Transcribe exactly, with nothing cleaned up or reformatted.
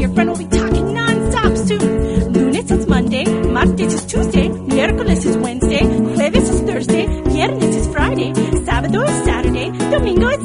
your friend will be talking non-stop soon. Lunes is Monday, martes is Tuesday, miércoles is Wednesday, jueves is Thursday, viernes is Friday, sábado is Saturday, domingo is